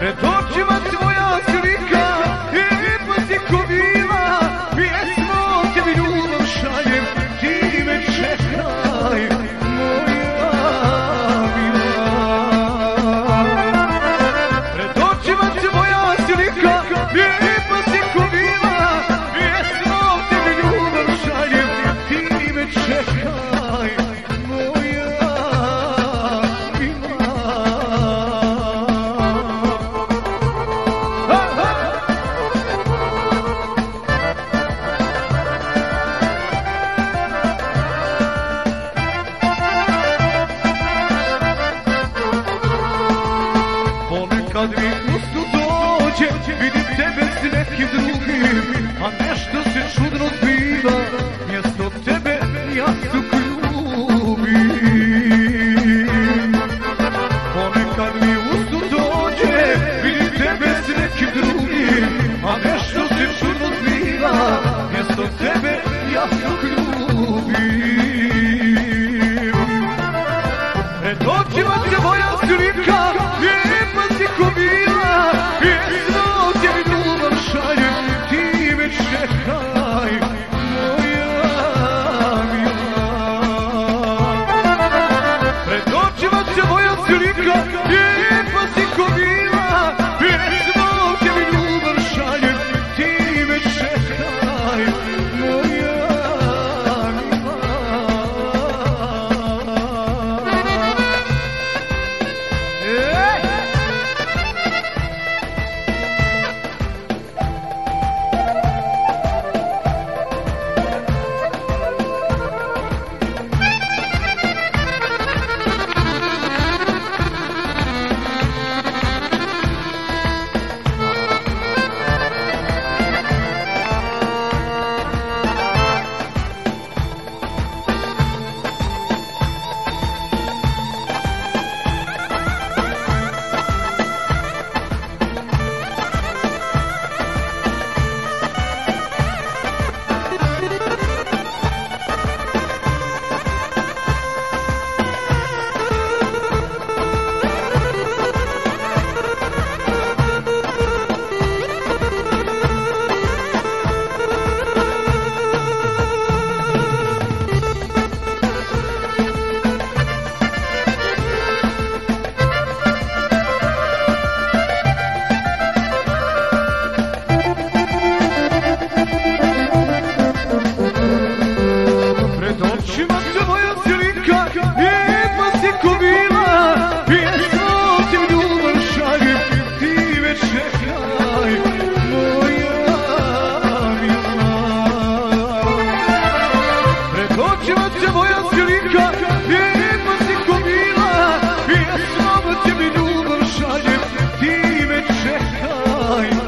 Pred očima tvoja slika, lijepa si ko bila, pjesmo tebi ljubav šaljem, ti me čekaj, moja mila. Pred očima tvoja slika, lijepa si ko bila, pjesmo tebi ljubav šaljem, ti me čekaj, moja mila. Kad mi usnu dođe, vidim tebe s nekim drugim, a nešto se čudno zbiva, mjesto tebe ja suk ljubim. Ponekad mi usnu dođe, vidim tebe s nekim drugim, a nešto se čudno zbiva, mjesto tebe ja suk ljubim. Pred očima tvoja slika, lijepa si ko bila, pjesmo tebi ljubav šaljem, ti me čekaj, moja mila. Pred očima tvoja slika, lijepa si ko bila, pjesmo tebi ljubav šaljem, ti me čekaj, moja mila. Ti me čekaj,